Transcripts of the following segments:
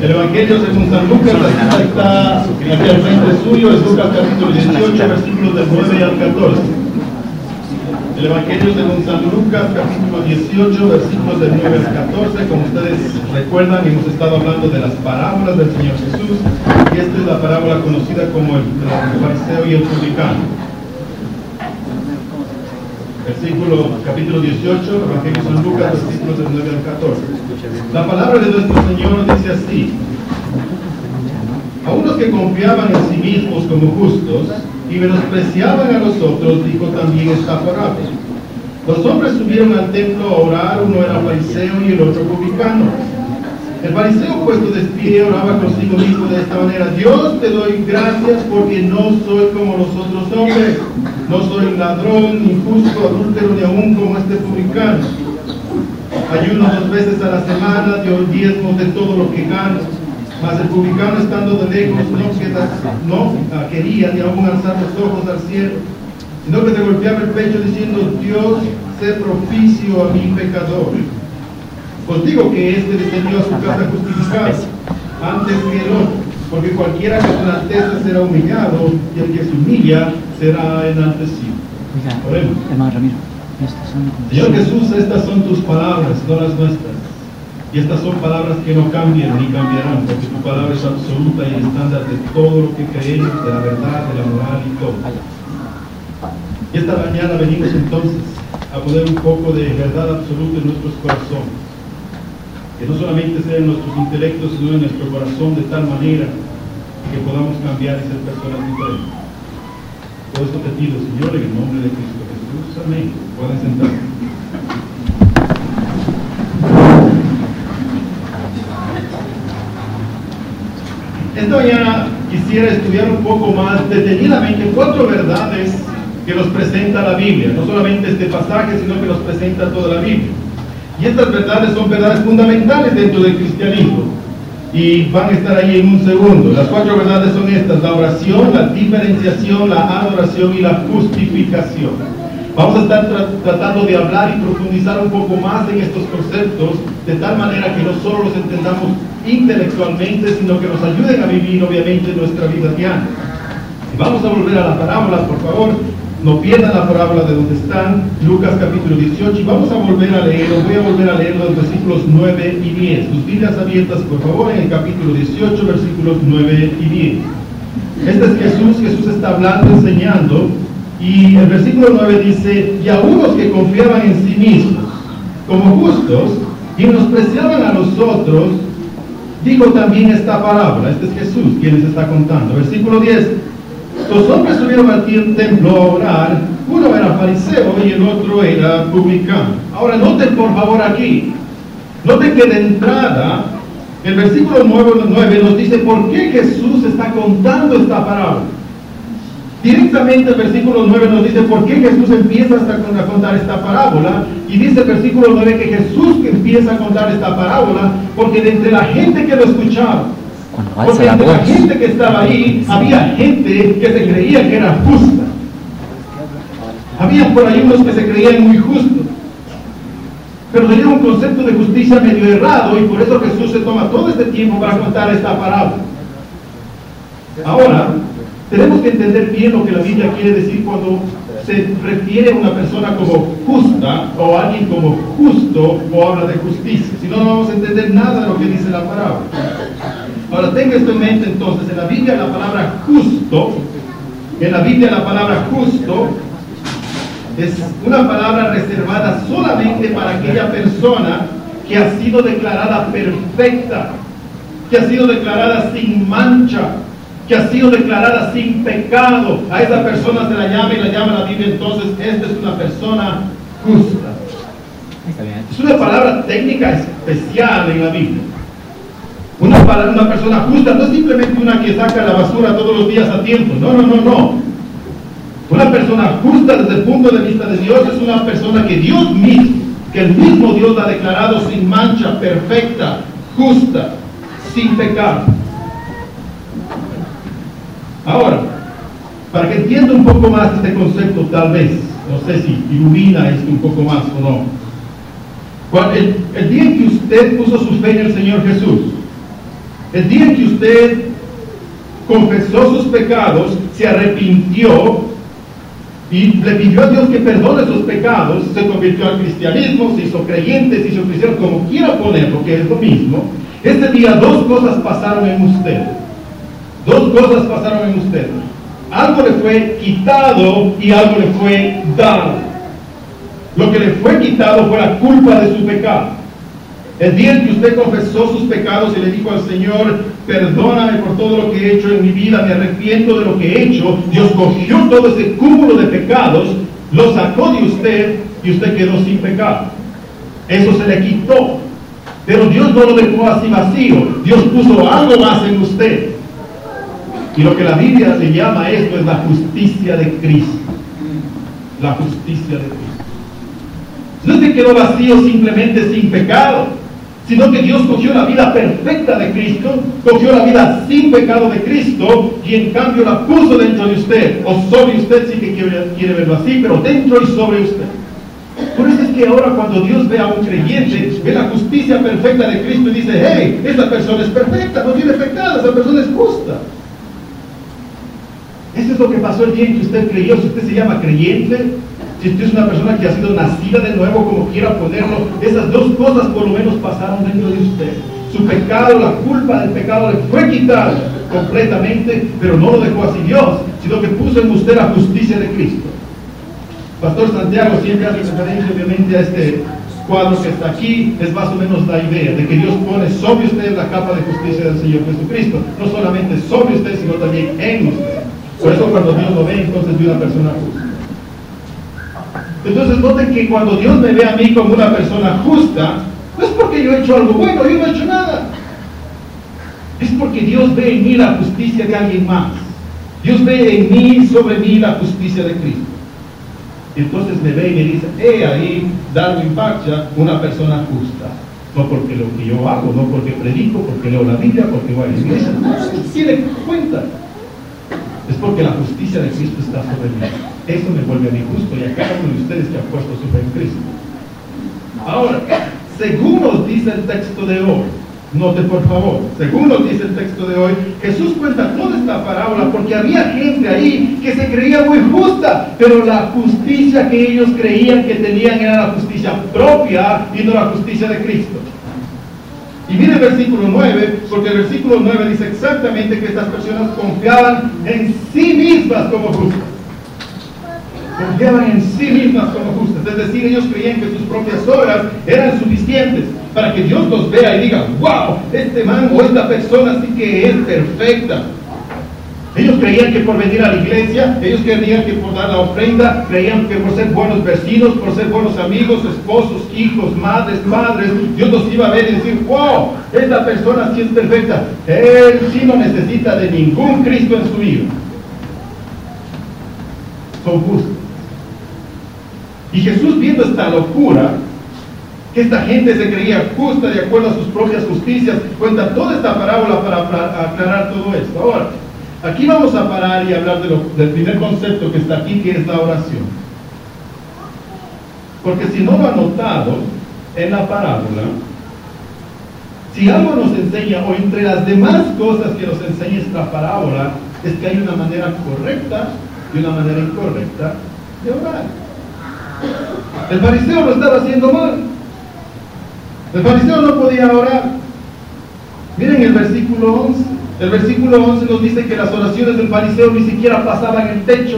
El Evangelio según San Lucas, la cita está aquí al frente suyo, es Lucas capítulo 18, versículos del 9 al 14. El Evangelio según San Lucas, capítulo 18, versículos del 9 al 14. Como ustedes recuerdan, hemos estado hablando de las parábolas del Señor Jesús, y esta es la parábola conocida como el fariseo y el publicano. Capítulo 18, Evangelio San Lucas, versículos del 9 al 14. La palabra de nuestro Señor dice así: a unos que confiaban en sí mismos como justos y menospreciaban a los otros, dijo también esta parábola. Dos hombres subieron al templo a orar, uno era fariseo y el otro publicano. El fariseo, puesto de pie, oraba consigo mismo de esta manera: Dios, te doy gracias porque no soy como los otros hombres, no soy ladrón, ni injusto, adúltero, ni aún como este publicano. Ayuno 2 veces a la semana, doy diezmos de todo lo que gano. Mas el publicano, estando de lejos, no quería ni aún alzar los ojos al cielo, sino que se golpeaba el pecho diciendo: Dios, sé propicio a mi pecador. Os digo que este descendió a su casa justificado antes que el otro, porque cualquiera que se enaltece será humillado, y el que se humilla será enaltecido. Oremos. Hermano Ramiro, Señor Jesús, estas son tus palabras, no las nuestras. Y estas son palabras que no cambian ni cambiarán, porque tu palabra es absoluta y el estándar de todo lo que creemos, de la verdad, de la moral y todo. Y esta mañana venimos entonces a poner un poco de verdad absoluta en nuestros corazones. Que no solamente sea en nuestros intelectos, sino en nuestro corazón, de tal manera que podamos cambiar y ser personas diferentes. Todo esto te pido, Señor, en el nombre de Cristo Jesús. Amén. Pueden sentarse. Esta mañana quisiera estudiar un poco más detenidamente 4 verdades que nos presenta la Biblia. No solamente este pasaje, sino que nos presenta toda la Biblia. Y estas verdades son verdades fundamentales dentro del cristianismo. Y van a estar ahí en un segundo. Las 4 verdades son estas: la oración, la diferenciación, la adoración y la justificación. Vamos a estar tratando de hablar y profundizar un poco más en estos conceptos, de tal manera que no solo los entendamos intelectualmente, sino que nos ayuden a vivir obviamente nuestra vida diaria. Y vamos a volver a la parábola, por favor. No pierdan la parábola de donde están, Lucas capítulo 18, y vamos a volver a leer, voy a volver a leer los versículos 9 y 10. Sus Biblias abiertas, por favor, en el capítulo 18, versículos 9 y 10. Este es Jesús está hablando, enseñando, y el versículo 9 dice: y a unos que confiaban en sí mismos como justos y menospreciaban a los otros, dijo también esta parábola. Este es Jesús quien les está contando. Versículo 10: los hombres subieron al templo a orar, uno era fariseo y el otro era publicano. Ahora noten por favor aquí, noten que de entrada el versículo 9 nos dice por qué Jesús está contando esta parábola. Directamente el versículo 9 nos dice por qué Jesús empieza a contar esta parábola, y dice el versículo 9 que Jesús empieza a contar esta parábola porque de entre la gente que lo escuchaba, porque entre la gente que estaba ahí, había gente que se creía que era justa. Había por ahí unos que se creían muy justos, pero tenían un concepto de justicia medio errado, y por eso Jesús se toma todo este tiempo para contar esta parábola. Ahora, tenemos que entender bien lo que la Biblia quiere decir cuando se refiere a una persona como justa o a alguien como justo o habla de justicia. Si no, no vamos a entender nada de lo que dice la parábola. Ahora, tenga esto en mente entonces. En la Biblia la palabra justo, es una palabra reservada solamente para aquella persona que ha sido declarada perfecta, que ha sido declarada sin mancha, que ha sido declarada sin pecado. A esa persona se la llama, y la llama la Biblia entonces: esta es una persona justa. Es una palabra técnica especial en la Biblia. Una persona justa no es simplemente una que saca la basura todos los días a tiempo. No. Una persona justa desde el punto de vista de Dios es una persona que Dios mismo, que el mismo Dios la ha declarado sin mancha, perfecta, justa, sin pecado. Ahora, para que entienda un poco más este concepto, tal vez, no sé si ilumina esto un poco más o no. El día en que usted puso su fe en el Señor Jesús, El día en que usted confesó sus pecados, se arrepintió y le pidió a Dios que perdone sus pecados, se convirtió al cristianismo, se hizo creyente, se hizo cristiano, como quiera ponerlo, que es lo mismo. Este día dos cosas pasaron en usted. Dos cosas pasaron en usted. Algo le fue quitado y algo le fue dado. Lo que le fue quitado fue la culpa de su pecado. El día en que usted confesó sus pecados y le dijo al Señor, perdóname por todo lo que he hecho en mi vida, me arrepiento de lo que he hecho, Dios cogió todo ese cúmulo de pecados, lo sacó de usted y usted quedó sin pecado. Eso se le quitó. Pero Dios no lo dejó así vacío. Dios puso algo más en usted. Y lo que la Biblia le llama esto es la justicia de Cristo. La justicia de Cristo. No es que quedó vacío simplemente sin pecado, sino que Dios cogió la vida perfecta de Cristo, cogió la vida sin pecado de Cristo y en cambio la puso dentro de usted, o sobre usted si que quiere verlo así, pero dentro y sobre usted. Por eso es que ahora cuando Dios ve a un creyente, ve la justicia perfecta de Cristo y dice, hey, esa persona es perfecta, no tiene pecado, esa persona es justa. Eso es lo que pasó el día en que usted creyó. Si usted se llama creyente, si usted es una persona que ha sido nacida de nuevo, como quiera ponerlo, esas dos cosas por lo menos pasaron dentro de usted. Su pecado, la culpa del pecado le fue quitada completamente, pero no lo dejó así Dios, sino que puso en usted la justicia de Cristo. Pastor Santiago siempre hace referencia obviamente a este cuadro que está aquí, es más o menos la idea de que Dios pone sobre usted la capa de justicia del Señor Jesucristo, no solamente sobre usted, sino también en usted. Por eso cuando Dios lo ve, entonces ve una persona justa. Entonces noten que cuando Dios me ve a mí como una persona justa, no es porque yo he hecho algo bueno, yo no he hecho nada. Es porque Dios ve en mí la justicia de alguien más. Dios ve en mí, sobre mí, la justicia de Cristo. Entonces me ve y me dice, ahí, Darwin Pacha, una persona justa. No porque lo que yo hago, no porque predico, porque leo la Biblia, porque voy a la iglesia. No, tiene cuenta. Es porque la justicia de Cristo está sobre mí. Eso me vuelve a mí justo y a cada uno de ustedes que ha puesto su fe en Cristo. Ahora, según nos dice el texto de hoy, note por favor, según nos dice el texto de hoy, Jesús cuenta toda esta parábola porque había gente ahí que se creía muy justa, pero la justicia que ellos creían que tenían era la justicia propia y no la justicia de Cristo. Y mire el versículo 9, porque el versículo 9 dice exactamente que estas personas confiaban en sí mismas como justas. Confiaban en sí mismas como justas, es decir, ellos creían que sus propias obras eran suficientes para que Dios los vea y diga, wow, este man o esta persona sí que es perfecta. Ellos creían que por venir a la iglesia, ellos creían que por dar la ofrenda, creían que por ser buenos vecinos, por ser buenos amigos, esposos, hijos, madres, padres, Dios los iba a ver y decir, wow, esta persona sí es perfecta. Él sí no necesita de ningún Cristo en su vida. Son justos. Y Jesús, viendo esta locura, que esta gente se creía justa de acuerdo a sus propias justicias, cuenta toda esta parábola para aclarar todo esto. Ahora, aquí vamos a parar y hablar del primer concepto que está aquí, que es la oración. Porque si no lo ha notado en la parábola, si algo nos enseña, o entre las demás cosas que nos enseña esta parábola, es que hay una manera correcta y una manera incorrecta de orar. El fariseo lo estaba haciendo mal. El fariseo no podía orar. Miren el versículo 11. El versículo 11 nos dice que las oraciones del fariseo ni siquiera pasaban el techo.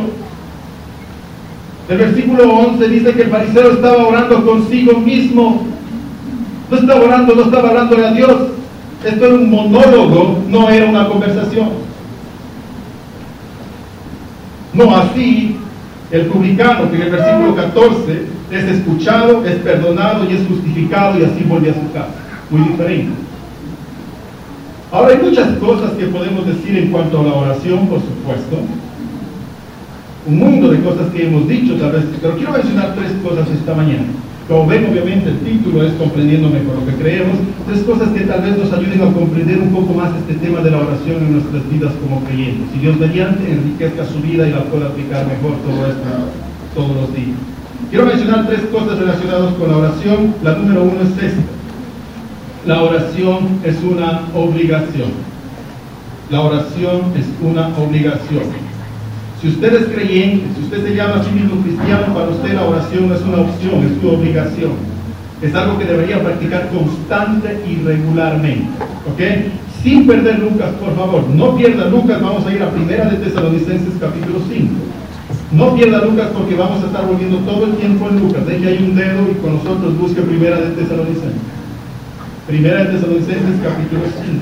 El versículo 11 dice que el fariseo estaba orando consigo mismo. No estaba orando, no estaba hablándole a Dios. Esto era un monólogo, no era una conversación. No así el publicano, que en el versículo 14 es escuchado, es perdonado y es justificado y así vuelve a su casa. Muy diferente. Ahora hay muchas cosas que podemos decir en cuanto a la oración, por supuesto. Un mundo de cosas que hemos dicho tal vez, pero quiero mencionar tres cosas esta mañana. Como ven, obviamente el título es Comprendiendo Mejor lo que Creemos. Tres cosas que tal vez nos ayuden a comprender un poco más este tema de la oración en nuestras vidas como creyentes. Si Dios mediante enriquezca su vida y la pueda aplicar mejor todo esto todos los días. Quiero mencionar tres cosas relacionadas con la oración. La número uno es esta. La oración es una obligación. La oración es una obligación. Si usted es creyente, si usted se llama a sí mismo cristiano, para usted la oración no es una opción, es su obligación. Es algo que debería practicar constante y regularmente. ¿Ok? Sin perder Lucas, por favor. No pierda Lucas, vamos a ir a Primera de Tesalonicenses capítulo 5. No pierda Lucas porque vamos a estar volviendo todo el tiempo en Lucas. Deje ahí un dedo y con nosotros busque Primera de Tesalonicenses. Primera de Tesalonicenses capítulo 5.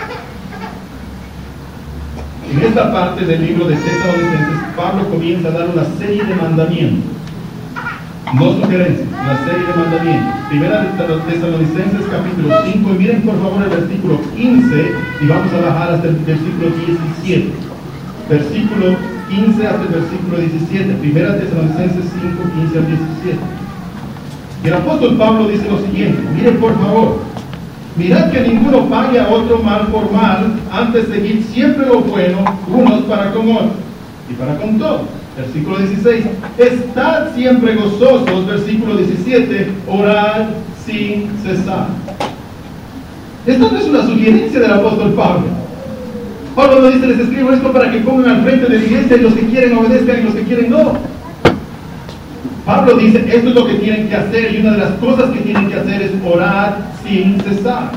En esta parte del libro de Tesalonicenses, Pablo comienza a dar una serie de mandamientos. No sugerencias, una serie de mandamientos. Primera de Tesalonicenses capítulo 5, y miren por favor el versículo 15, y vamos a bajar hasta el versículo 17. Versículo 15 hasta el versículo 17. Primera de Tesalonicenses 5, 15 al 17. Y el apóstol Pablo dice lo siguiente, miren por favor, mirad que ninguno pague a otro mal por mal, antes seguid siempre lo bueno, unos para con otros y para con todos. Versículo 16, estad siempre gozosos. Versículo 17, orad sin cesar. Esto no es una sugerencia del apóstol Pablo. Pablo no dice, les escribo esto para que pongan al frente de la iglesia y los que quieren obedezcan y los que quieren no. Pablo dice, esto es lo que tienen que hacer, y una de las cosas que tienen que hacer es orar sin cesar.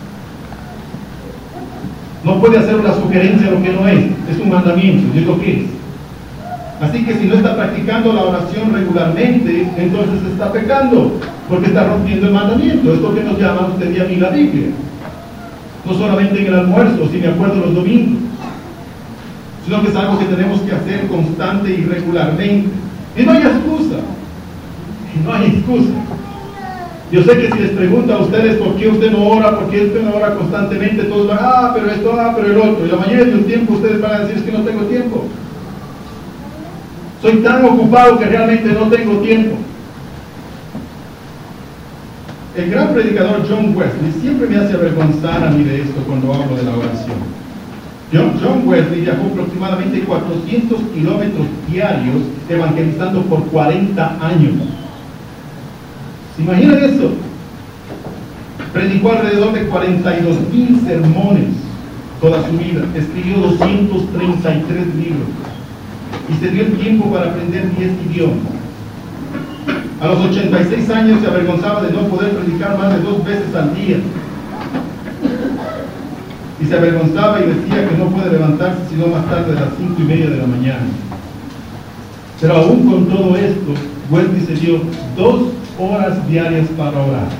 No puede hacer una sugerencia lo que no es un mandamiento, es lo que es. Así que si no está practicando la oración regularmente, entonces está pecando, porque está rompiendo el mandamiento. Es lo que nos llama usted y a mí la Biblia. No solamente en el almuerzo, si me acuerdo los domingos, sino que es algo que tenemos que hacer constante y regularmente. Y no hay excusa. No hay excusa. Yo sé que si les pregunto a ustedes por qué usted no ora, por qué usted no ora constantemente, todos van, pero esto, pero el otro. Y la mayoría del tiempo ustedes van a decir, es que no tengo tiempo. Soy tan ocupado que realmente no tengo tiempo. El gran predicador John Wesley siempre me hace avergonzar a mí de esto cuando hablo de la oración. John Wesley viajó aproximadamente 400 kilómetros diarios evangelizando por 40 años. ¿Se imaginan eso? Predicó alrededor de 42,000 sermones toda su vida. Escribió 233 libros. Y se dio el tiempo para aprender 10 idiomas. A los 86 años se avergonzaba de no poder predicar más de 2 veces al día. Y se avergonzaba y decía que no puede levantarse sino más tarde de las 5:30 de la mañana. Pero aún con todo esto, Wesley se dio 2 horas diarias para orar.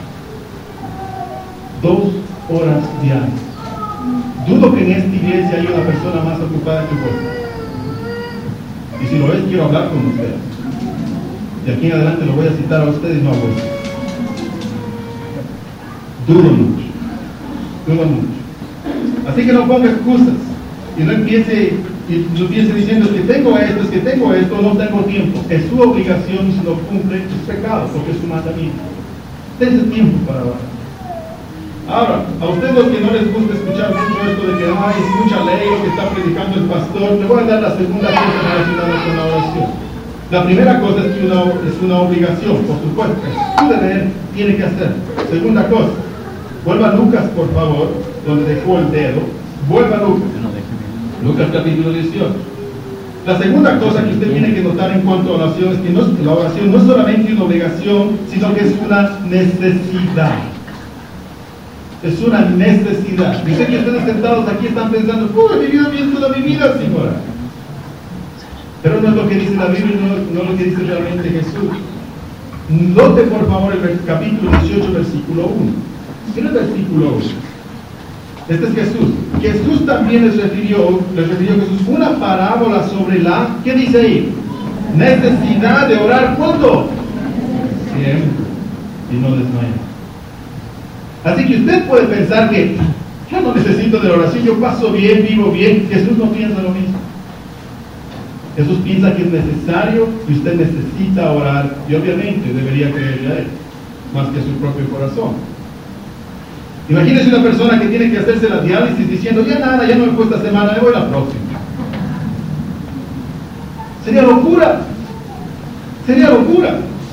2 horas diarias. Dudo que en esta iglesia haya una persona más ocupada que Wesley. Y si lo es, quiero hablar con ustedes. De aquí en adelante lo voy a citar a ustedes, no a Wesley. Dudo mucho. Así que no ponga excusas y no empiece diciendo, es que tengo esto, no tengo tiempo. Es su obligación, y si no cumple es pecado, porque es su mandamiento. Dense tiempo para orar. Ahora, a ustedes los que no les gusta escuchar mucho esto de que es mucha ley lo que está predicando el pastor, le voy a dar la segunda cosa relacionada con la oración. La primera cosa es que es una obligación, por supuesto, es su deber, tiene que hacer. Segunda cosa, vuelva a Lucas, por favor, donde dejó el dedo. Vuelva a Lucas. Lucas capítulo 18. La segunda cosa que usted tiene que notar en cuanto a oración es que la oración no es solamente una obligación, sino que es una necesidad. Es una necesidad. Yo sé que ustedes sentados aquí están pensando, mi vida bien toda mi vida sin orar. Pero no es lo que dice la Biblia, no es lo que dice realmente Jesús. Note por favor el capítulo 18, versículo 1. Mira el versículo 1. Este es Jesús. Jesús también les refirió Jesús una parábola sobre la, ¿qué dice ahí? Necesidad de orar, ¿cuándo? Siempre. Y no desmayar. Así que usted puede pensar que yo no necesito de la oración, yo paso bien, vivo bien. Jesús no piensa lo mismo. Jesús piensa que es necesario y usted necesita orar, y obviamente debería creerle a Él, más que a su propio corazón. Imagínese una persona que tiene que hacerse la diálisis diciendo, ya no me fue esta semana, me voy la próxima. Sería locura.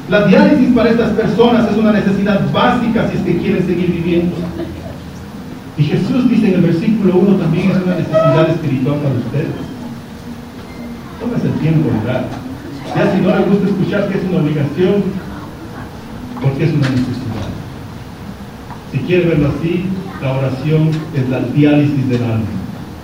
La diálisis para estas personas es una necesidad básica si es que quieren seguir viviendo. Y Jesús dice en el versículo 1 también es una necesidad espiritual para ustedes. Tómese el tiempo de orar. Ya si no les gusta escuchar que es una obligación, porque es una necesidad. Si quiere verlo así, la oración es la diálisis del alma.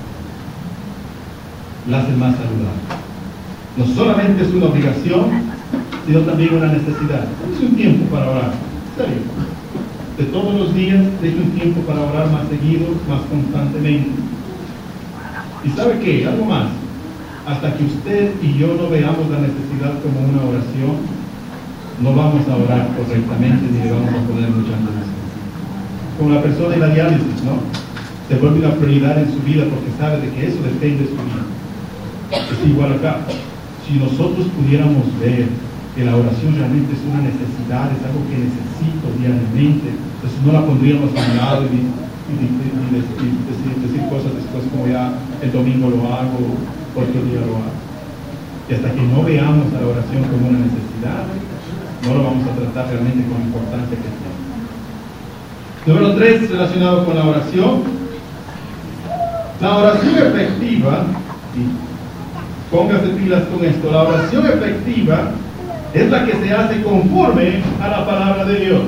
La hace más saludable. No solamente es una obligación, sino también una necesidad. Es un tiempo para orar. ¿En serio? De todos los días, deje un tiempo para orar más seguido, más constantemente. ¿Y sabe qué? Algo más. Hasta que usted y yo no veamos la necesidad como una oración, no vamos a orar correctamente ni le vamos a poner mucha atención. Como la persona en la diálisis, ¿no? Se vuelve una prioridad en su vida porque sabe de que eso depende de su vida. Es igual acá. Si nosotros pudiéramos ver que la oración realmente es una necesidad, es algo que necesito diariamente, entonces no la pondríamos a un lado y decir cosas después como ya el domingo lo hago, otro día lo hago. Y hasta que no veamos a la oración como una necesidad, no lo vamos a tratar realmente con la importancia que tiene. Número 3, relacionado con la oración. La oración efectiva, y póngase pilas con esto, la oración efectiva es la que se hace conforme a la palabra de Dios.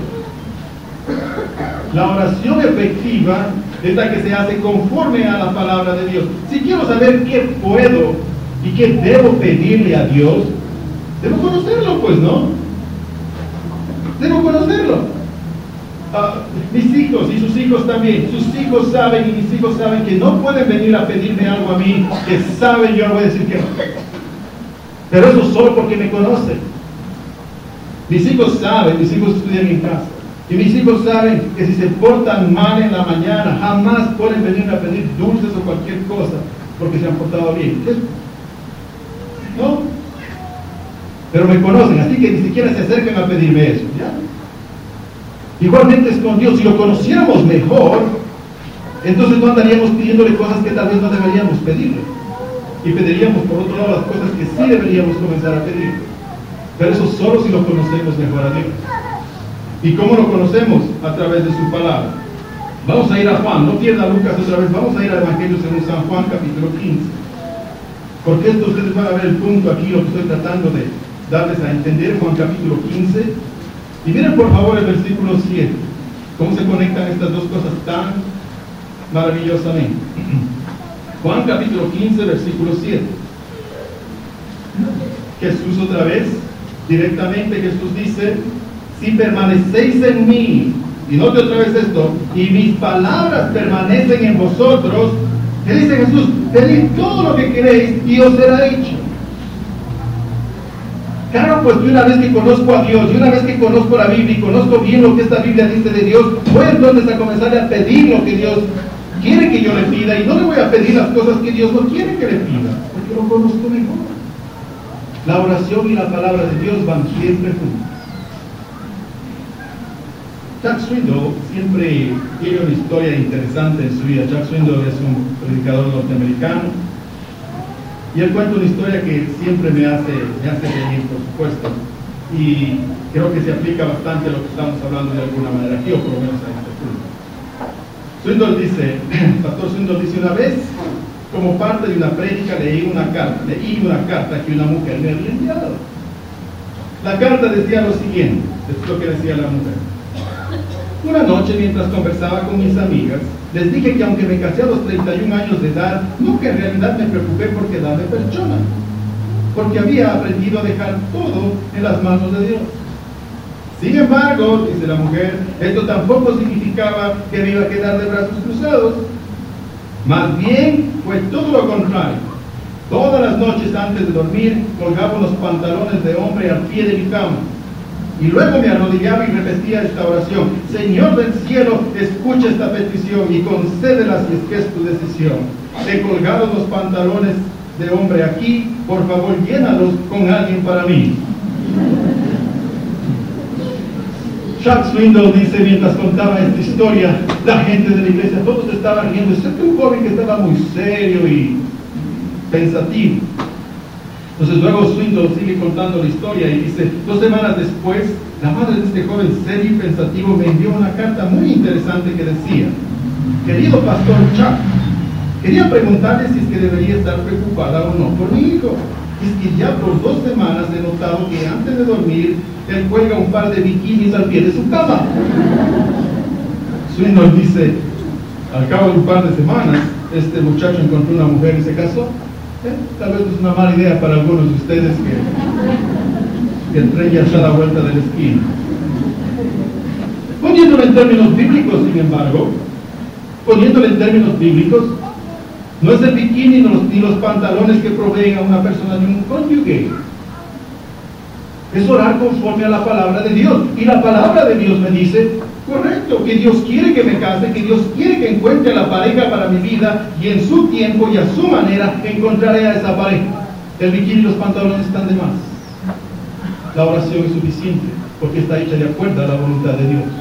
La oración efectiva es la que se hace conforme a la palabra de Dios. Si quiero saber qué puedo y qué debo pedirle a Dios, debo conocerlo, pues, ¿no? Debo conocerlo. Mis hijos y sus hijos también, sus hijos saben y mis hijos saben que no pueden venir a pedirme algo a mí, que saben, yo no voy a decir que no. Pero eso solo porque me conocen. Mis hijos saben, mis hijos estudian en casa. Y mis hijos saben que si se portan mal en la mañana, jamás pueden venir a pedir dulces o cualquier cosa, porque se han portado bien. ¿No? Pero me conocen, así que ni siquiera se acercan a pedirme eso, ¿ya? Igualmente es con Dios. Si lo conociéramos mejor, entonces no andaríamos pidiéndole cosas que tal vez no deberíamos pedirle. Y pediríamos por otro lado las cosas que sí deberíamos comenzar a pedir. Pero eso solo si lo conocemos mejor a Dios. ¿Y cómo lo conocemos? A través de su palabra. Vamos a ir a Juan, no pierda Lucas otra vez, vamos a ir al Evangelio según San Juan, capítulo 15. Porque esto ustedes van a ver el punto aquí, lo que estoy tratando de darles a entender, Juan capítulo 15. Y miren por favor el versículo 7, cómo se conectan estas dos cosas tan maravillosamente. Juan capítulo 15, versículo 7. Jesús otra vez, directamente Jesús dice, si permanecéis en mí, y note otra vez esto, y mis palabras permanecen en vosotros, ¿qué dice Jesús? Pedid todo lo que queréis y os será hecho. Claro, pues de una vez que conozco a Dios, de una vez que conozco la Biblia y conozco bien lo que esta Biblia dice de Dios, voy entonces a comenzar a pedir lo que Dios quiere que yo le pida, y no le voy a pedir las cosas que Dios no quiere que le pida, porque lo conozco mejor. La oración y la palabra de Dios van siempre juntos. Chuck Swindoll siempre tiene una historia interesante en su vida. Chuck Swindoll es un predicador norteamericano, y él cuenta una historia que siempre me hace reír, por supuesto, y creo que se aplica bastante a lo que estamos hablando de alguna manera aquí, o por lo menos a este punto. Swindoll dice, Pastor Swindoll dice, una vez, como parte de una prédica, leí una carta que una mujer me había enviado. La carta decía lo siguiente, esto es lo que decía la mujer. Una noche, mientras conversaba con mis amigas, les dije que aunque me casé a los 31 años de edad, nunca en realidad me preocupé por quedarme persona, porque había aprendido a dejar todo en las manos de Dios. Sin embargo, dice la mujer, esto tampoco significaba que me iba a quedar de brazos cruzados. Más bien fue todo lo contrario. Todas las noches antes de dormir, colgaba los pantalones de hombre al pie de mi cama. Y luego me arrodillaba y repetía esta oración: Señor del cielo, escucha esta petición y concédela si es que es tu decisión. He colgado los pantalones de hombre aquí, por favor llénalos con alguien para mí. Chuck Swindoll dice, mientras contaba esta historia, la gente de la iglesia, todos estaban riendo, excepto un joven que estaba muy serio y pensativo. Entonces luego Swindoll sigue contando la historia y dice, 2 semanas después, la madre de este joven serio y pensativo me envió una carta muy interesante que decía: querido pastor Chuck, quería preguntarle si es que debería estar preocupada o no por mi hijo. Es que ya por 2 semanas he notado que antes de dormir, él cuelga un par de bikinis al pie de su cama. Swindoll dice, al cabo de un par de semanas, este muchacho encontró una mujer y se casó. Tal vez es una mala idea para algunos de ustedes que el tren ya está a la vuelta de la esquina. Poniéndolo en términos bíblicos, sin embargo, no es el bikini ni los pantalones que proveen a una persona de un cónyuge. Es orar conforme a la palabra de Dios. Y la palabra de Dios me dice, correcto, que Dios quiere que me case, que Dios quiere que encuentre a la pareja para mi vida, y en su tiempo y a su manera encontraré a esa pareja. El bikini y los pantalones están de más. La oración es suficiente, porque está hecha de acuerdo a la voluntad de Dios.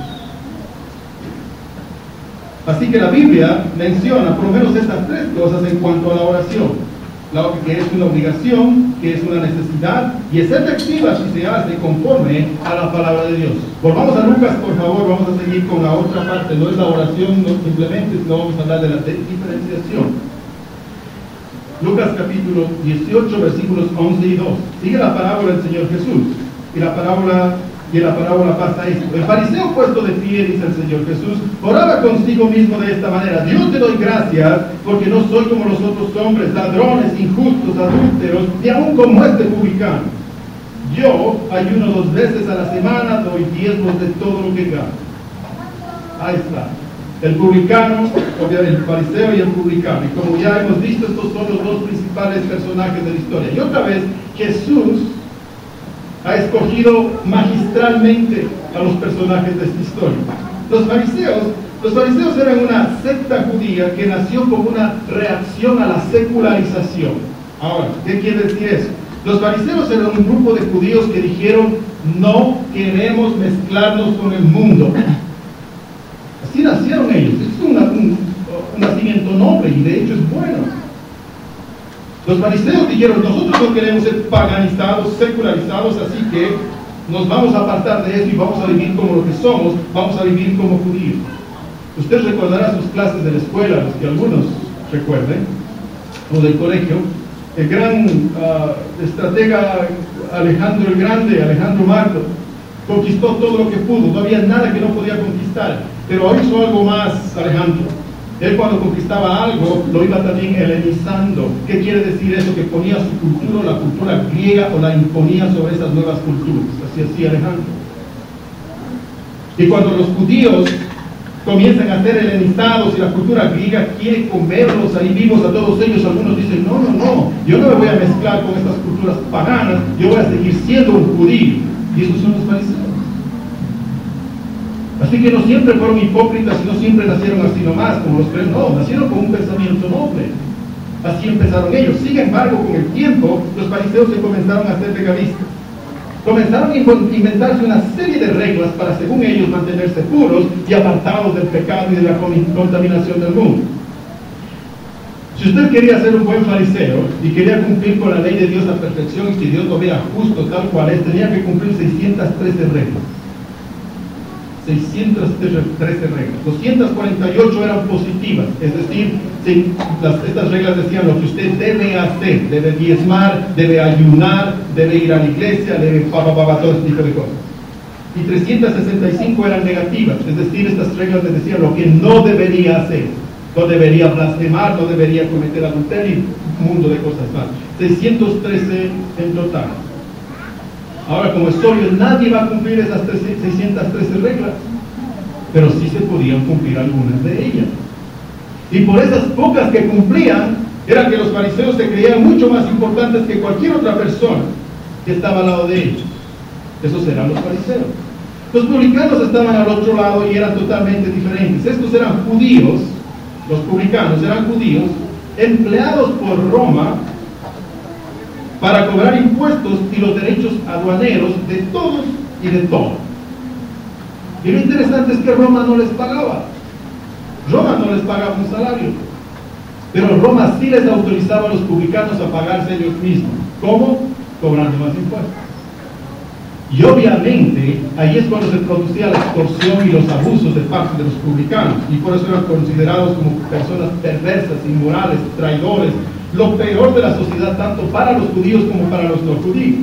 Así que la Biblia menciona por lo menos estas 3 cosas en cuanto a la oración. Que es una obligación, que es una necesidad, y es efectiva si se hace conforme a la palabra de Dios. Volvamos a Lucas, por favor. Vamos a seguir con la otra parte. No es la oración, no simplemente, sino vamos a hablar de la diferenciación. Lucas capítulo 18, versículos 11 y 2. Sigue la parábola del Señor Jesús. Y en la parábola pasa esto: el fariseo puesto de pie, dice el Señor Jesús, oraba consigo mismo de esta manera: Dios, te doy gracias porque no soy como los otros hombres, ladrones, injustos, adúlteros, ni aún como este publicano. Yo ayuno 2 veces a la semana, doy diezmos de todo lo que gano. Ahí está. El publicano, obviamente el fariseo y el publicano. Y como ya hemos visto, estos son los 2 principales personajes de la historia. Y otra vez, Jesús ha escogido magistralmente a los personajes de esta historia. Los fariseos eran una secta judía que nació como una reacción a la secularización. Ahora, ¿qué quiere decir eso? Los fariseos eran un grupo de judíos que dijeron: no queremos mezclarnos con el mundo. Así nacieron ellos. Es un nacimiento noble y de hecho es bueno. Los fariseos dijeron: nosotros no queremos ser paganizados, secularizados, así que nos vamos a apartar de eso y vamos a vivir como lo que somos, vamos a vivir como judíos. Usted recordará sus clases de la escuela, los que algunos recuerden, o del colegio. El gran estratega Alejandro el Grande, Alejandro Magno, conquistó todo lo que pudo, no había nada que no podía conquistar, pero hizo algo más Alejandro. Él cuando conquistaba algo, lo iba también helenizando. ¿Qué quiere decir eso? Que ponía su cultura, la cultura griega, o la imponía sobre esas nuevas culturas. Así hacía Alejandro. Y cuando los judíos comienzan a ser helenizados y la cultura griega quiere comerlos ahí vivos a todos ellos, algunos dicen: no, yo no me voy a mezclar con estas culturas paganas, yo voy a seguir siendo un judío. Y esos son los fariseos. Así que no siempre fueron hipócritas y no siempre nacieron así nomás, como los creen, no, nacieron con un pensamiento noble. Así empezaron ellos. Sin embargo, con el tiempo, los fariseos se comenzaron a ser legalistas. Comenzaron a inventarse una serie de reglas para, según ellos, mantenerse puros y apartados del pecado y de la contaminación del mundo. Si usted quería ser un buen fariseo y quería cumplir con la ley de Dios a perfección y que Dios lo vea justo tal cual es, tenía que cumplir 613 reglas. 613 reglas. 248 eran positivas, es decir, estas reglas decían lo que usted debe hacer: debe diezmar, debe ayunar, debe ir a la iglesia, debe todo este tipo de cosas. Y 365 eran negativas, es decir, estas reglas le decían lo que no debería hacer: no debería blasfemar, no debería cometer adulterio, un mundo de cosas más. 613 en total. Ahora, como es obvio, nadie va a cumplir esas 613 reglas, pero sí se podían cumplir algunas de ellas. Y por esas pocas que cumplían, era que los fariseos se creían mucho más importantes que cualquier otra persona que estaba al lado de ellos. Esos eran los fariseos. Los publicanos estaban al otro lado y eran totalmente diferentes. Estos eran judíos, los publicanos eran judíos, empleados por Roma para cobrar impuestos y los derechos aduaneros de todos y de todo. Y lo interesante es que Roma no les pagaba. Roma no les pagaba un salario. Pero Roma sí les autorizaba a los publicanos a pagarse ellos mismos. ¿Cómo? Cobrando más impuestos. Y obviamente, ahí es cuando se producía la extorsión y los abusos de parte de los publicanos. Y por eso eran considerados como personas perversas, inmorales, traidores, lo peor de la sociedad, tanto para los judíos como para los no judíos.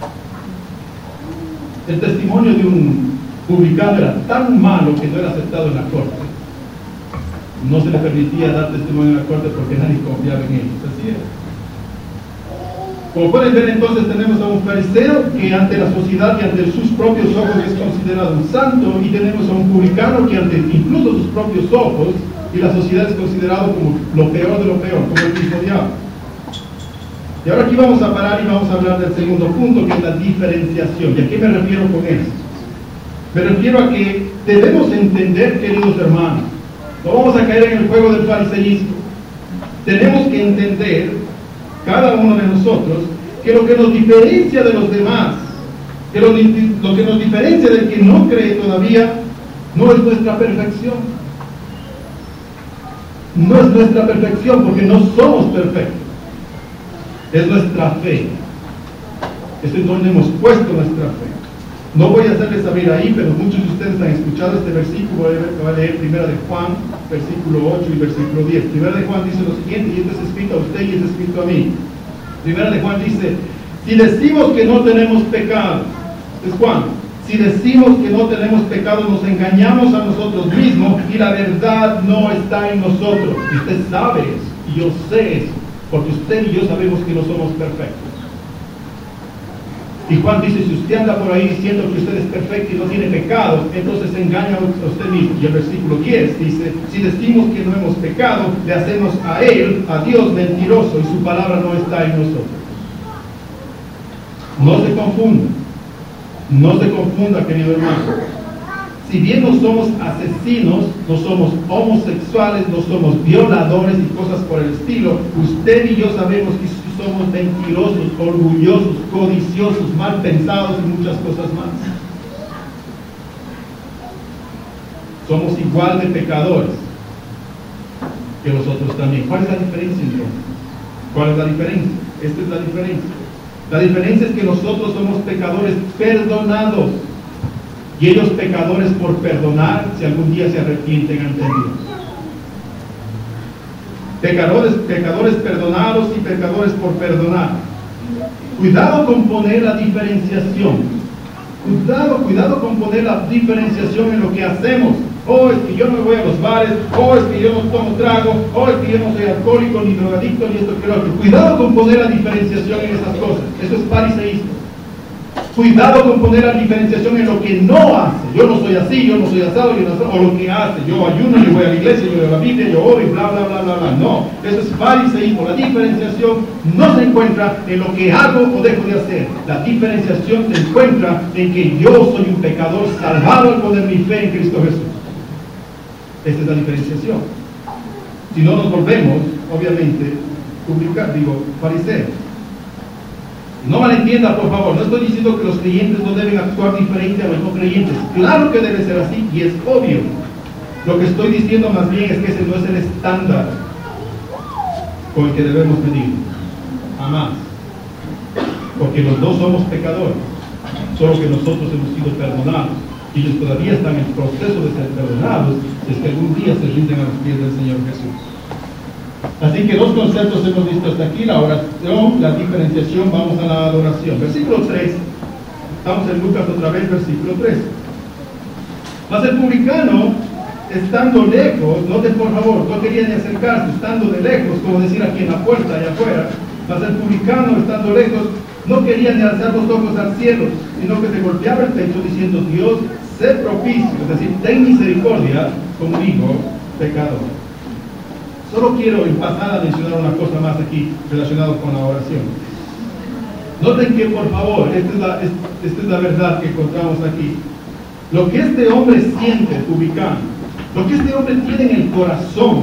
El testimonio de un publicano era tan malo que no era aceptado en la corte. No se le permitía dar testimonio en la corte porque nadie confiaba en ellos. Así era. Como pueden ver, entonces tenemos a un fariseo que ante la sociedad y ante sus propios ojos es considerado un santo, y tenemos a un publicano que ante incluso sus propios ojos y la sociedad es considerado como lo peor de lo peor, como el mismo diablo. Y ahora aquí vamos a parar y vamos a hablar del segundo punto, que es la diferenciación. ¿Y a qué me refiero con esto? Me refiero a que debemos entender, queridos hermanos, no vamos a caer en el juego del fariseísmo. Tenemos que entender, cada uno de nosotros, que lo que nos diferencia de los demás, que lo que nos diferencia del que no cree todavía, no es nuestra perfección. No es nuestra perfección, porque no somos perfectos. Es nuestra fe. Es donde hemos puesto nuestra fe. No voy a hacerles saber ahí, pero muchos de ustedes han escuchado este versículo. Voy a leer 1 de Juan, versículo 8 y versículo 10. 1 de Juan dice lo siguiente, y esto es escrito a usted y es escrito a mí. 1 de Juan dice: si decimos que no tenemos pecado, es Juan, si decimos que no tenemos pecado, nos engañamos a nosotros mismos y la verdad no está en nosotros. Y usted sabe eso, y yo sé eso, porque usted y yo sabemos que no somos perfectos. Y Juan dice: si usted anda por ahí diciendo que usted es perfecto y no tiene pecado, entonces se engaña a usted mismo. Y el versículo 10 dice: si decimos que no hemos pecado, le hacemos a él, a Dios, mentiroso, y su palabra no está en nosotros. No se confunda. No se confunda, querido hermano. Si bien no somos asesinos, no somos homosexuales, no somos violadores y cosas por el estilo, usted y yo sabemos que somos mentirosos, orgullosos, codiciosos, mal pensados y muchas cosas más. Somos igual de pecadores que los otros también. ¿Cuál es la diferencia entonces? ¿Cuál es la diferencia? Esta es la diferencia. La diferencia es que nosotros somos pecadores perdonados y ellos pecadores por perdonar si algún día se arrepienten ante Dios. Pecadores perdonados y pecadores por perdonar. Cuidado con poner la diferenciación. Cuidado con poner la diferenciación en lo que hacemos. Oh, es que yo no me voy a los bares. Oh, es que yo no tomo trago. Oh, es que yo no soy alcohólico, ni drogadicto, ni esto que lo otro. Cuidado con poner la diferenciación en esas cosas. Eso es fariseísmo. Cuidado con poner la diferenciación en lo que no hace. Yo no soy así, yo no soy asado, o lo que hace. Yo ayuno, yo voy a la iglesia, yo leo la Biblia, yo oro y bla, bla, bla, bla, bla. No, eso es fariseísmo. La diferenciación no se encuentra en lo que hago o dejo de hacer. La diferenciación se encuentra en que yo soy un pecador salvado al poner mi fe en Cristo Jesús. Esa es la diferenciación. Si no nos volvemos, obviamente, fariseos. No malentienda, por favor, no estoy diciendo que los creyentes no deben actuar diferente a los no creyentes. Claro que debe ser así, y es obvio. Lo que estoy diciendo más bien es que ese no es el estándar con el que debemos medir. Jamás. Porque los dos somos pecadores, solo que nosotros hemos sido perdonados. Y ellos todavía están en proceso de ser perdonados, es que algún día se rinden a los pies del Señor Jesús. Así que dos conceptos hemos visto hasta aquí: la oración, la diferenciación. Vamos a la adoración. Versículo 3. Estamos en Lucas otra vez, versículo 3. Mas el publicano, estando lejos, noten por favor, no quería ni acercarse, estando de lejos, como decir aquí en la puerta, allá afuera. Mas el publicano, estando lejos, no quería ni alzar los ojos al cielo, sino que se golpeaba el pecho diciendo: Dios, sé propicio, es decir, ten misericordia conmigo, pecador. Solo quiero en pasada mencionar una cosa más aquí relacionada con la oración. Noten que, por favor, esta es la verdad que encontramos aquí. Lo que este hombre siente, publicano, lo que este hombre tiene en el corazón,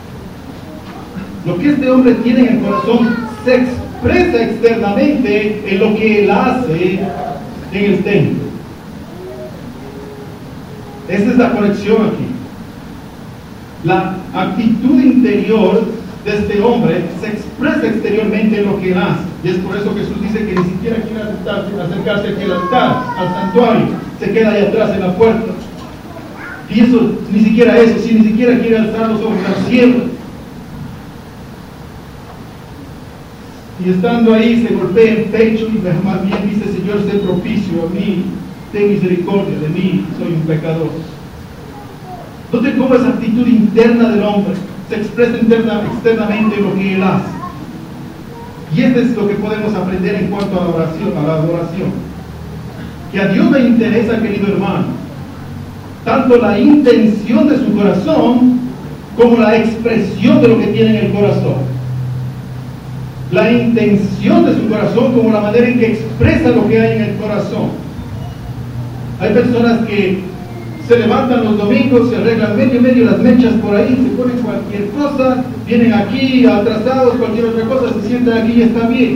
se expresa externamente en lo que él hace en el templo. Esa es la conexión aquí. La actitud interior de este hombre se expresa exteriormente en lo que él hace. Y es por eso que Jesús dice que ni siquiera quiere acercarse aquí al altar, al santuario, se queda ahí atrás en la puerta. Y eso, ni siquiera eso, si ni siquiera quiere alzar los ojos al cielo. Y estando ahí se golpea el pecho y más bien dice: Señor, sé propicio a mí, ten misericordia de mí, soy un pecador. Note cómo esa actitud interna del hombre se expresa externamente en lo que él hace. Y esto es lo que podemos aprender en cuanto a la adoración. Que a Dios le interesa, querido hermano, tanto la intención de su corazón como la expresión de lo que tiene en el corazón. La intención de su corazón como la manera en que expresa lo que hay en el corazón. Hay personas que se levantan los domingos, se arreglan medio las mechas por ahí, se ponen cualquier cosa, vienen aquí atrasados, cualquier otra cosa, se sientan aquí y está bien.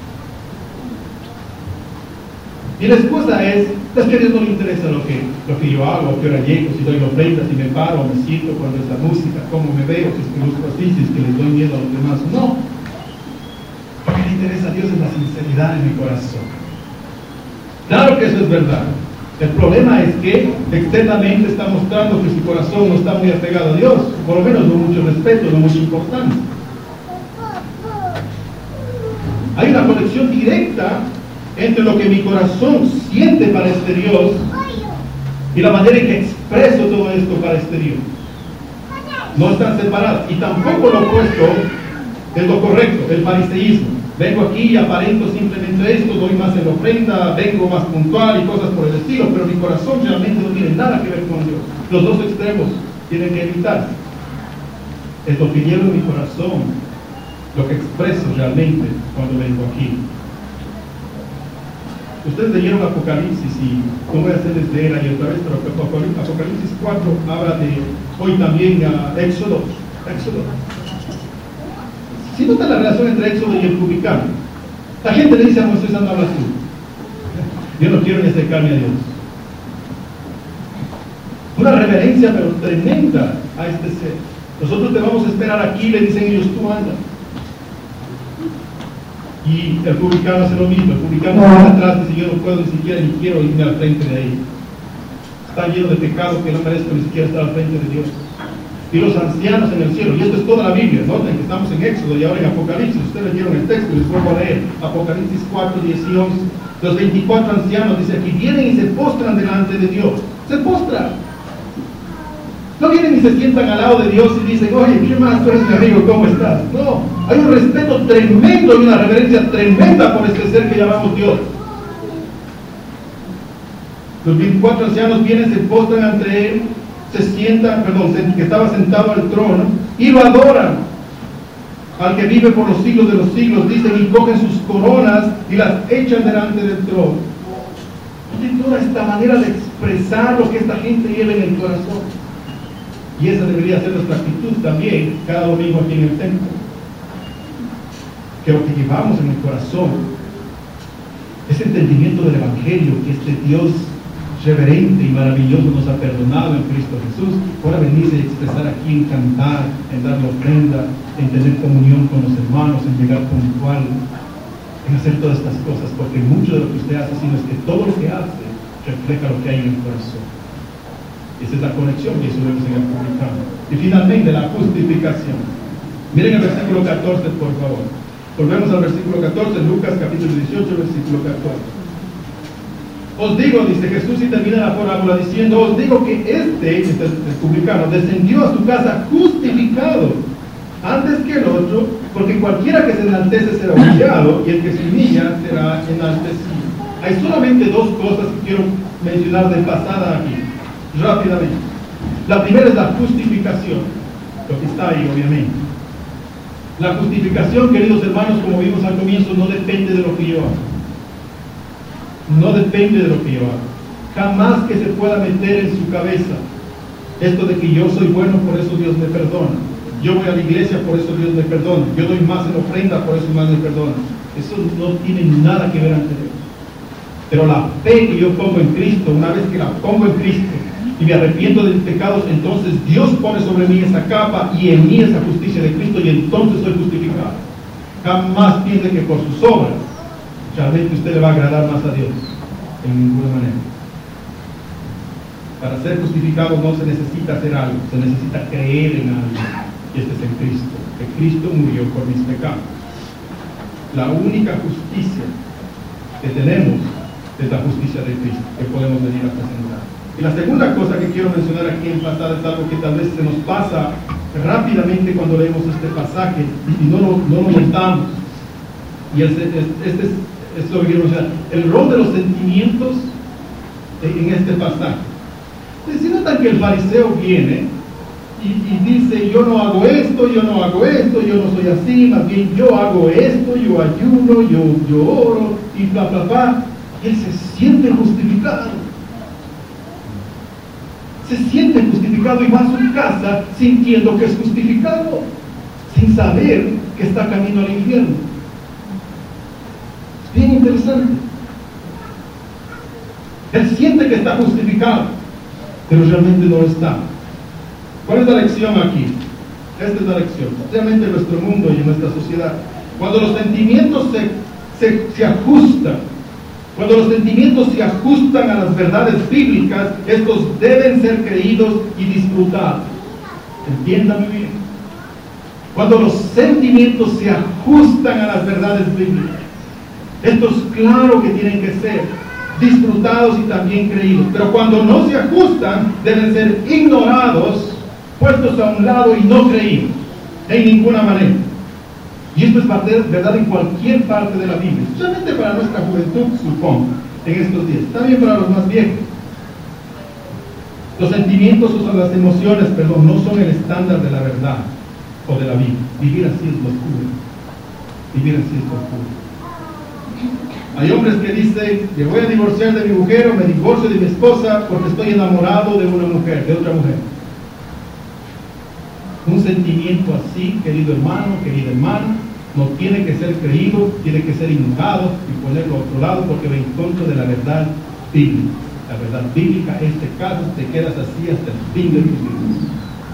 Y la excusa es que a Dios no le interesa lo que yo hago, a qué hora llego, si doy la ofrenda, si me paro, me siento cuando es la música, cómo me veo, si es que luzco así, si es que les doy miedo a los demás. No. Lo que le interesa a Dios es la sinceridad en mi corazón. Claro que eso es verdad. El problema es que externamente está mostrando que su corazón no está muy apegado a Dios, por lo menos no mucho respeto, no mucha importancia. Hay una conexión directa entre lo que mi corazón siente para este Dios y la manera en que expreso todo esto para este Dios. No están separados. Y tampoco lo opuesto es lo correcto, el fariseísmo. Vengo aquí y aparento simplemente esto, doy más en la ofrenda, vengo más puntual y cosas por el estilo, pero mi corazón realmente no tiene nada que ver con Dios. Los dos extremos tienen que evitarse. Es lo que llevo en mi corazón, lo que expreso realmente cuando vengo aquí. Ustedes leyeron Apocalipsis y no voy a hacerles leer ahí otra vez, pero Apocalipsis 4 habla de hoy también Éxodo. Si nota la relación entre Éxodo y el publicano, la gente le dice a Moisés: no hablas tú. Yo no quiero ni acercarme a Dios. Una reverencia pero tremenda a este ser. Nosotros te vamos a esperar aquí, le dicen ellos, tú anda. Y el publicano hace lo mismo. El publicano está atrás, dice: yo no puedo ni siquiera, ni quiero irme al frente de ahí. Está lleno de pecado que no merezco ni siquiera estar al frente de Dios. Y los ancianos en el cielo, y esto es toda la Biblia, noten que estamos en Éxodo y ahora en Apocalipsis. Ustedes leyeron el texto, les vuelvo a leer Apocalipsis 4, 10 y 11. Los 24 ancianos, dice aquí, vienen y se postran delante de Dios. Se postran. No vienen y se sientan al lado de Dios y dicen: oye, ¿qué más? Tú eres mi amigo, ¿cómo estás? No, hay un respeto tremendo y una reverencia tremenda por este ser que llamamos Dios. Los 24 ancianos vienen, se postran ante él, se sientan, que estaba sentado al trono, y lo adoran al que vive por los siglos de los siglos, dicen, y cogen sus coronas y las echan delante del trono. Noten toda esta manera de expresar lo que esta gente lleva en el corazón. Y esa debería ser nuestra actitud también cada domingo aquí en el templo. Que lo que llevamos en el corazón es entendimiento del Evangelio, que este Dios reverente y maravilloso nos ha perdonado en Cristo Jesús. Ahora venirse a expresar aquí, en cantar, en dar la ofrenda, en tener comunión con los hermanos, en llegar puntual, en hacer todas estas cosas, porque mucho de lo que usted hace, sino es que todo lo que hace refleja lo que hay en el corazón. Esa es la conexión que eso vemos en el publicano. Y finalmente la justificación. Miren el versículo 14, por favor. Volvemos al versículo 14, Lucas capítulo 18, versículo 14. Os digo, dice Jesús, y termina la parábola diciendo: os digo que el publicano, descendió a su casa justificado antes que el otro, porque cualquiera que se enaltece será humillado, y el que se humilla será enaltecido. Hay solamente dos cosas que quiero mencionar de pasada aquí, rápidamente. La primera es la justificación, lo que está ahí, obviamente. La justificación, queridos hermanos, como vimos al comienzo, no depende de lo que yo hago. No depende de lo que yo hago. Jamás que se pueda meter en su cabeza esto de que yo soy bueno, por eso Dios me perdona. Yo voy a la iglesia, por eso Dios me perdona. Yo doy más en ofrenda, por eso más me perdona. Eso no tiene nada que ver ante Dios. Pero la fe que yo pongo en Cristo, una vez que la pongo en Cristo, y me arrepiento de mis pecados, entonces Dios pone sobre mí esa capa y en mí esa justicia de Cristo y entonces soy justificado. Jamás piense que por sus obras realmente usted le va a agradar más a Dios, en ninguna manera. Para ser justificado no se necesita hacer algo, se necesita creer en algo, y este es en Cristo, que Cristo murió por mis pecados. La única justicia que tenemos es la justicia de Cristo, que podemos venir a presentar. Y la segunda cosa que quiero mencionar aquí en pasada es algo que tal vez se nos pasa rápidamente cuando leemos este pasaje y no lo notamos. Y este es lo que quiero mencionar, el rol de los sentimientos en este pasaje. Si notan que el fariseo viene y dice, yo no hago esto, yo no hago esto, yo no soy así, más bien yo hago esto, yo ayuno, yo oro, y bla, bla, bla. Y él se siente justificado. Se siente justificado y va a su casa sintiendo que es justificado, sin saber que está camino al infierno. Es bien interesante. Él siente que está justificado, pero realmente no lo está. ¿Cuál es la lección aquí? Esta es la lección, especialmente en nuestro mundo y en nuestra sociedad. Cuando los sentimientos se ajustan, cuando los sentimientos se ajustan a las verdades bíblicas, estos deben ser creídos y disfrutados. Entiéndame bien. Cuando los sentimientos se ajustan a las verdades bíblicas, estos claro que tienen que ser disfrutados y también creídos. Pero cuando no se ajustan, deben ser ignorados, puestos a un lado y no creídos, en ninguna manera. Y esto es verdad en cualquier parte de la Biblia, especialmente para nuestra juventud, supongo, en estos días. También para los más viejos. Los sentimientos o las emociones, no son el estándar de la verdad o de la Biblia. Vivir así es locura. Vivir así es locura. Hay hombres que dicen, me voy a divorciar de mi mujer o me divorcio de mi esposa porque estoy enamorado de una mujer, de otra mujer. Un sentimiento así, querido hermano, querida hermana, no tiene que ser creído, tiene que ser ignorado y ponerlo a otro lado porque va en contra de la verdad bíblica. La verdad bíblica, en este caso, te quedas así hasta el fin de tus días.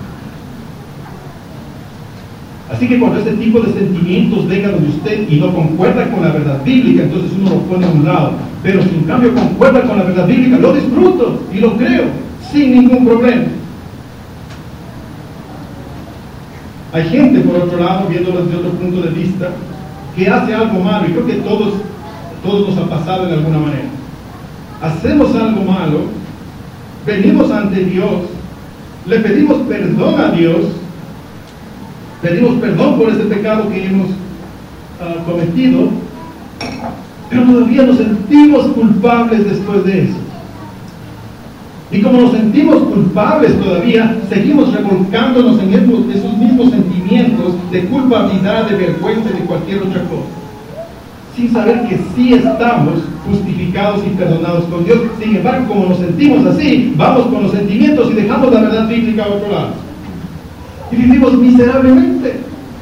Así que cuando este tipo de sentimientos vengan de usted y no concuerda con la verdad bíblica, entonces uno lo pone a un lado. Pero si en cambio concuerda con la verdad bíblica, lo disfruto y lo creo sin ningún problema. Hay gente, por otro lado, viéndolo desde otro punto de vista, que hace algo malo, y creo que todos nos ha pasado en alguna manera. Hacemos algo malo, venimos ante Dios, le pedimos perdón a Dios, pedimos perdón por ese pecado que hemos cometido, pero todavía nos sentimos culpables después de eso. Y como nos sentimos culpables todavía, seguimos revolcándonos en esos mismos sentimientos de culpabilidad, de vergüenza y de cualquier otra cosa, sin saber que sí estamos justificados y perdonados con Dios. Sin embargo, como nos sentimos así, vamos con los sentimientos y dejamos la verdad bíblica a otro lado. Y vivimos miserablemente.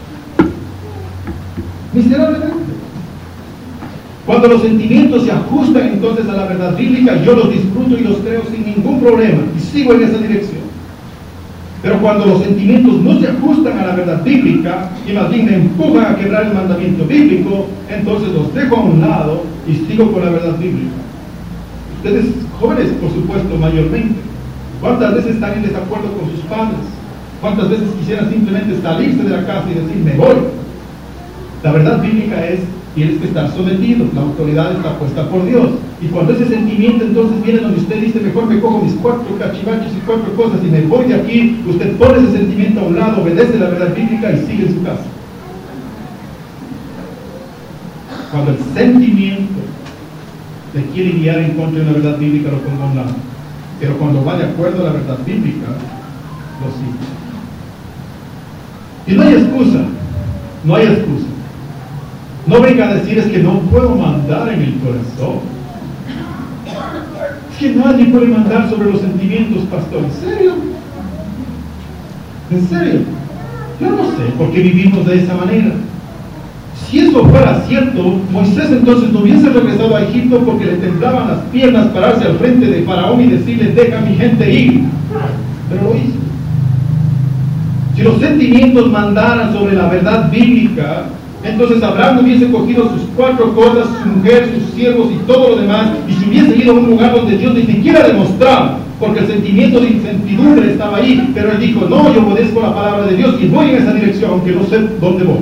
Miserablemente. Cuando los sentimientos se ajustan entonces a la verdad bíblica, yo los disfruto y los creo sin ningún problema y sigo en esa dirección. Pero cuando los sentimientos no se ajustan a la verdad bíblica y más bien me empujan a quebrar el mandamiento bíblico, entonces los dejo a un lado y sigo con la verdad bíblica. Ustedes jóvenes, por supuesto, mayormente, ¿cuántas veces están en desacuerdo con sus padres? ¿Cuántas veces quisieran simplemente salirse de la casa y decir, me voy? La verdad bíblica es, tienes que estar sometido, la autoridad está puesta por Dios. Y cuando ese sentimiento entonces viene donde usted dice, mejor me cojo mis 4 cachivaches y 4 cosas y me voy de aquí, usted pone ese sentimiento a un lado, obedece la verdad bíblica y sigue en su casa. Cuando el sentimiento le quiere guiar en contra de la verdad bíblica, lo pongo a un lado. Pero cuando va de acuerdo a la verdad bíblica, lo sigue. Y no hay excusa, no hay excusa. No venga a decir, es que no puedo mandar en el corazón. Es que nadie puede mandar sobre los sentimientos, pastor. ¿En serio? ¿En serio? Yo no sé por qué vivimos de esa manera. Si eso fuera cierto, Moisés entonces no hubiese regresado a Egipto porque le temblaban las piernas pararse al frente de Faraón y decirle, deja a mi gente ir. Pero lo hizo. Si los sentimientos mandaran sobre la verdad bíblica, entonces Abraham hubiese cogido sus 4 cosas, su mujer, sus siervos y todo lo demás, y se hubiese ido a un lugar donde Dios ni siquiera demostraba, porque el sentimiento de incertidumbre estaba ahí, pero él dijo, no, yo obedezco la palabra de Dios y voy en esa dirección, aunque no sé dónde voy.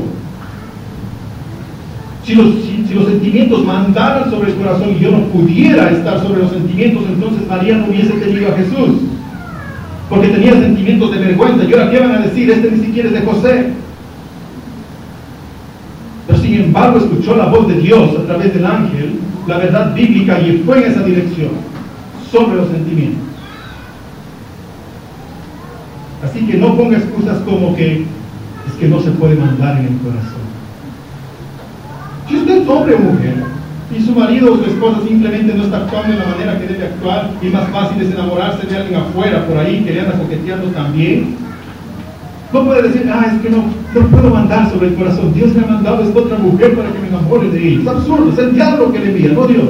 Si los sentimientos mandaran sobre el corazón y yo no pudiera estar sobre los sentimientos, entonces María no hubiese tenido a Jesús, porque tenía sentimientos de vergüenza. Y ahora, ¿qué van a decir? Este ni siquiera es de José. Pero sin embargo escuchó la voz de Dios a través del ángel, la verdad bíblica, y fue en esa dirección, sobre los sentimientos. Así que no ponga excusas como que es que no se puede mandar en el corazón. Si usted es hombre o mujer, y su marido o su esposa simplemente no está actuando de la manera que debe actuar, y más fácil es enamorarse de alguien afuera, por ahí, que le anda coqueteando también, no puede decir, es que no puedo mandar sobre el corazón. Dios me ha mandado a esta otra mujer para que me enamore de ella. Es absurdo, es el diablo que le envía, no Dios.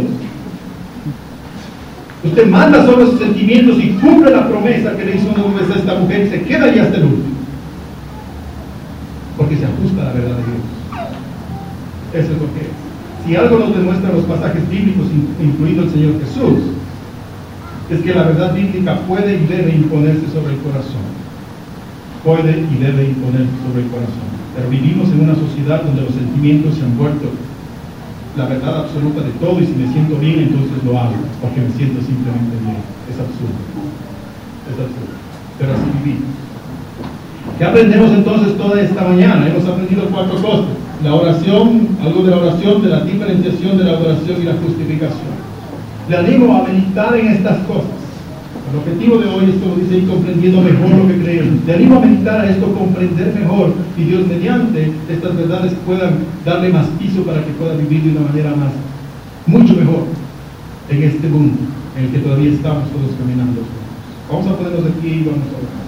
Usted manda sobre sus sentimientos y cumple la promesa que le hizo una vez a esta mujer y se queda ahí hasta el último. Porque se ajusta a la verdad de Dios. Eso es lo que es. Si algo nos demuestran los pasajes bíblicos, incluido el Señor Jesús, es que la verdad bíblica puede y debe imponerse sobre el corazón. Puede y debe imponerse sobre el corazón. Pero vivimos en una sociedad donde los sentimientos se han vuelto la verdad absoluta de todo, y si me siento bien, entonces lo hago, porque me siento simplemente bien. Es absurdo. Es absurdo. Pero así vivimos. ¿Qué aprendemos entonces toda esta mañana? Hemos aprendido 4 cosas. La oración, algo de la oración, de la diferenciación de la adoración y la justificación. Le animo a meditar en estas cosas. El objetivo de hoy es, como dice, ir comprendiendo mejor lo que creemos. Le animo a meditar a esto, comprender mejor, y Dios mediante estas verdades puedan darle más piso para que pueda vivir de una manera mucho mejor en este mundo en el que todavía estamos todos caminando. Vamos a ponernos aquí y vamos a orar.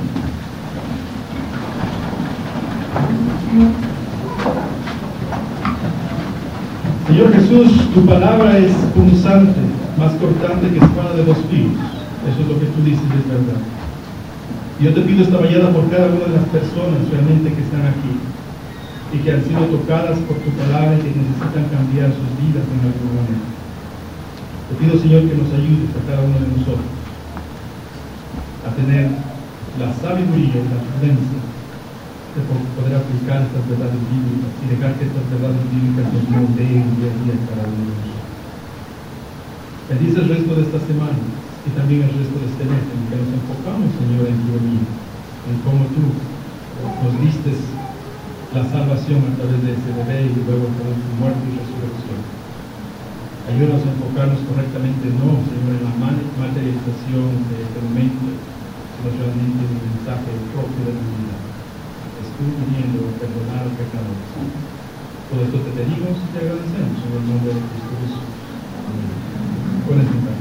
Señor Jesús, tu palabra es punzante, más cortante que espada de 2 filos. Eso es lo que tú dices, es verdad. Y yo te pido esta mañana por cada una de las personas realmente que están aquí y que han sido tocadas por tu palabra y que necesitan cambiar sus vidas en algún momento. Te pido, Señor, que nos ayudes a cada uno de nosotros a tener la sabiduría y la prudencia de poder aplicar estas verdades bíblicas y dejar que estas verdades bíblicas nos moldeen día a día cada uno de nosotros. Bendice el resto de esta semana y también el resto de este mes en que nos enfocamos, Señor, en tu venida, en cómo tú nos diste la salvación a través de ese bebé y luego a través de tu muerte y resurrección. Ayúdanos a enfocarnos correctamente, no, Señor, en la materialización de este momento, sino realmente en el mensaje propio de tu vida. Tú viniendo a perdonar los pecados. Todo esto te pedimos y te agradecemos en el nombre de Cristo Jesús. Amén.